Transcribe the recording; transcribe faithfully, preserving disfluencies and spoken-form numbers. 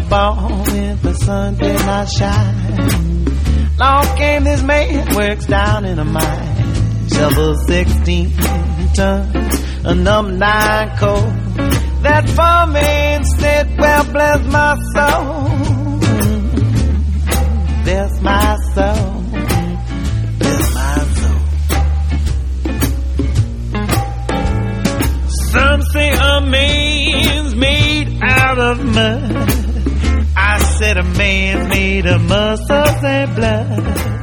born when the sun did not shine. Long came this man, works down in a mine. Shovel sixteen tons, a number nine coal. That foreman said, well, bless my soul. Bless my soul. Bless my soul. Some say a man's made out of mud. I said a man made of muscles and blood.